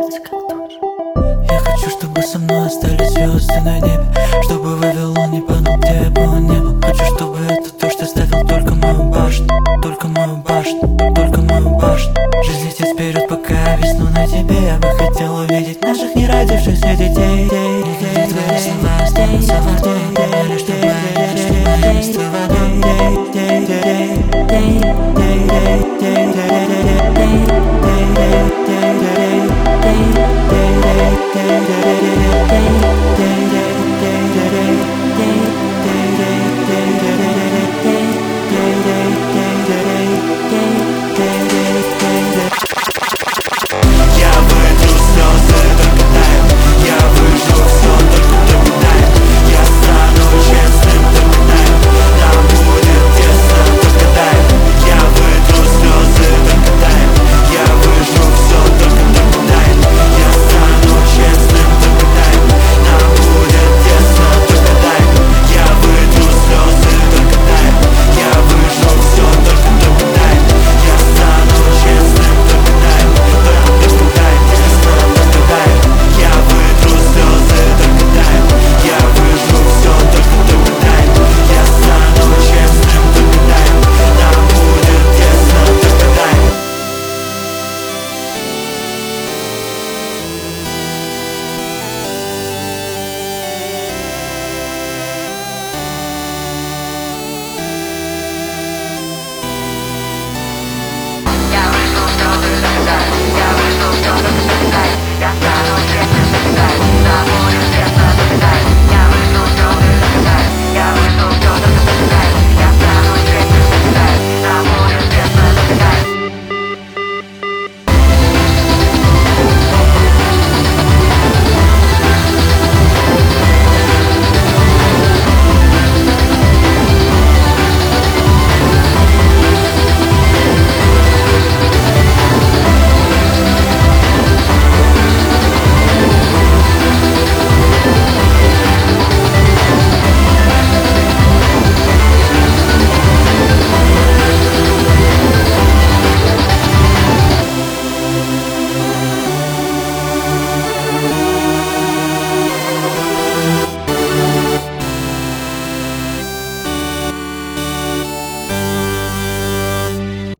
кажется, как дождь. Я хочу, чтобы со мной остались звезды на небе, чтобы Вавилон не падал, где я был, не был. Хочу, чтобы этот дождь оставил только мою башню, только мою башню, только мою башню. Жизнь летит вперед, пока я висну на тебе. Я бы хотел увидеть наших не родившихся детей. Твои слова останутся водой, лишь чтобы вместе водой.